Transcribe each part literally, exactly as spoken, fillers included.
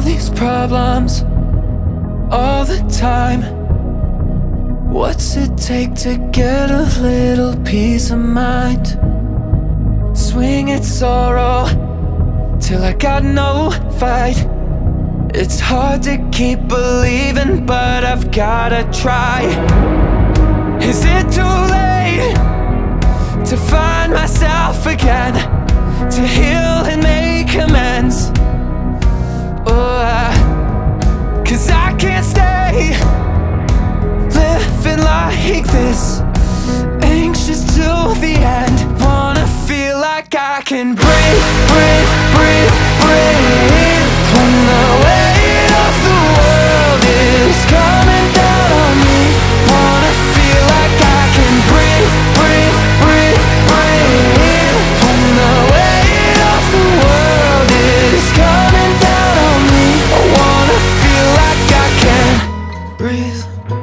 these problems all the time. What's it take to get a little peace of mind? Swing it sorrow till I got no fight. It's hard to keep believing, but I've gotta try. Is it too late to find myself again, to heal and make amends? Oh, I, cause I can't stay living like this, anxious till the end. Wanna feel like I can breathe, breathe, breathe, breathe, when the weight of the world is coming down on me. Wanna feel like I can breathe, breathe, breathe, breathe, when the weight of the world is coming down on me. I wanna feel like I can breathe,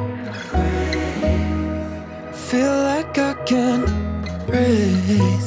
feel like I can breathe.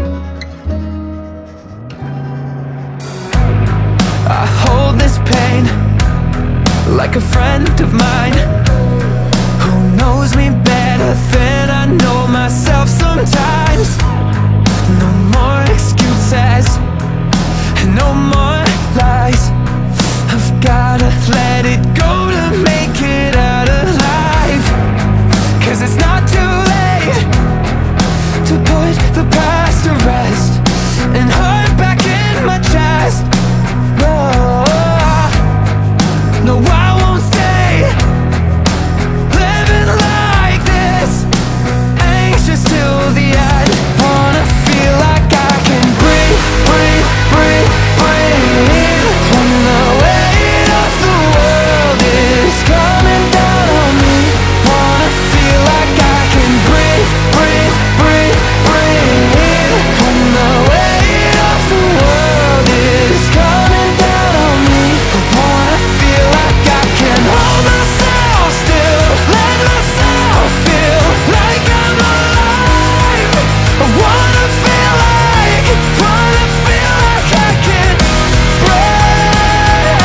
I hold this pain like a friend of mine, who knows me better than I know myself sometimes. No more excuses, no more lies. I've gotta let it go to make it out alive. Cause it's not too late to put the past to rest and heart back in my chest. No, no, I won't stay living like this, anxious till the end. Wanna feel like I can breathe, breathe, breathe, breathe, when the weight of the world is coming down on me. Wanna feel like I can breathe, breathe, breathe, breathe, when the weight of the world is coming down on me. I wanna feel like I can hold myself still, let myself feel like I'm alive. I wanna feel like, wanna feel like I can breathe.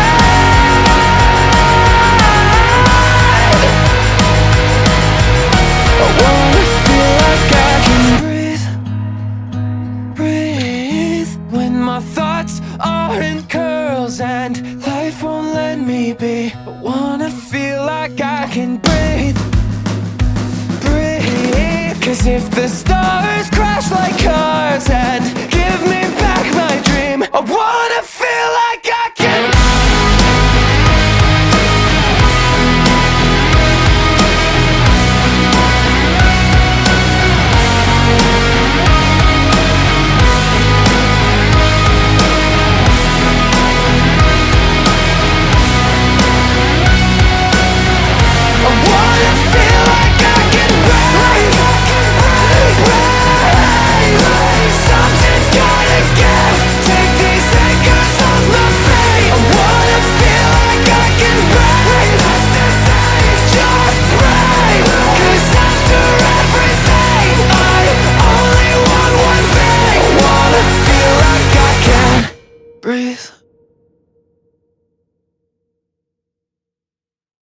I wanna feel like I can breathe, breathe, when my thoughts are in curls and life won't let me be. I wanna feel like I can breathe, breathe, cause if the stars crash like